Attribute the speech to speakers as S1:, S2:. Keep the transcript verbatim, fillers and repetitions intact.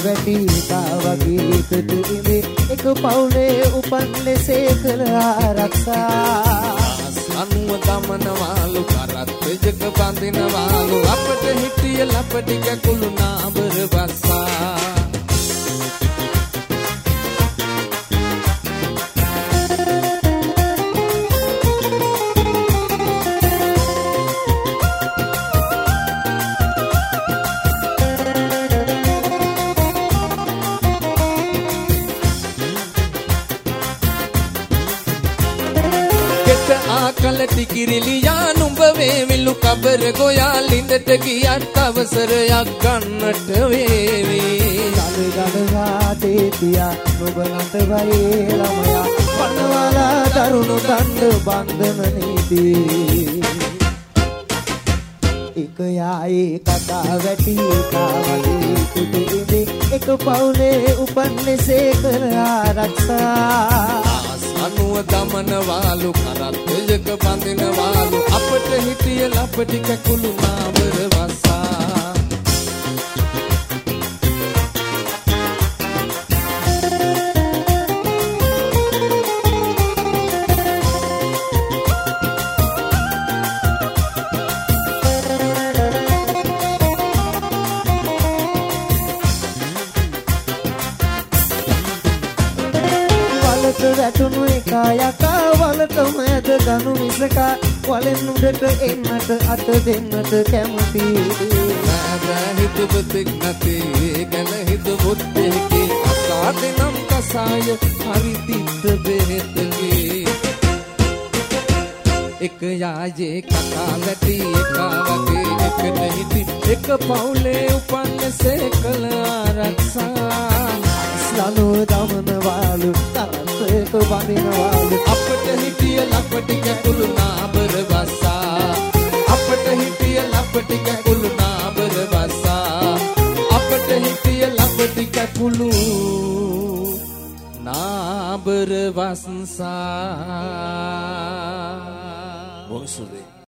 S1: වැටි තාවගේ එකට ඉඳේ එක පවුලේ උපන් ලෙසේ කළ ආරක්ෂා
S2: අනුව දමනවාලු කරත් වෙජක බඳිනවාලු අපට හිටිය ලපටි කැකුළු නාඹර වස්සා ආකලටි කිරිලියා නුඹ වේවිලු කබර ගෝයා ලිඳට ගියත් අවසරයක් ගන්නට වේවි
S1: ගල ගලවා තේතියා නුඹ නට වයේ ළමයා පනවලා දරුණු දණ්ඩ බන්ධන නීති එක යායේ කතා වැටි කාවගේ කුටිදේ එක පවුලේ උපන් ලෙසේ කළ ආරක්ෂා
S2: අනුව දමනවාලු කරත් වෙජක බඳිනවාලු අපට හිටිය ලපටි කැකුළු නාඹර වස්සා
S1: වැටුණු එකා යකා වලට මැද ගනු මිසකා වලෙන් උඩට එන්නට අත දෙන්නට කැමති
S2: නෑ හිතුවතෙක් නැතේ ගැන හිතුවොත් දෙකේ අසාද නම් කසාය හරි තිත්ත බෙහෙතගේ එක යායේ කතා වැටි එකා වගේ එකට හිටි එක පවුලේ උපන්නසේ කළ ආරක්ෂා
S1: ලනෝ දමනවාලු තරසේක බඳිනවාලු
S2: අපට හිටිය ලපටි කැකුළු නාඹර වස්සා අපට හිටිය ලපටි කැකුළු නාඹර වස්සා අපට හිටිය ලපටි කැකුළු නාඹර වස්සා
S3: බොහොම සුවය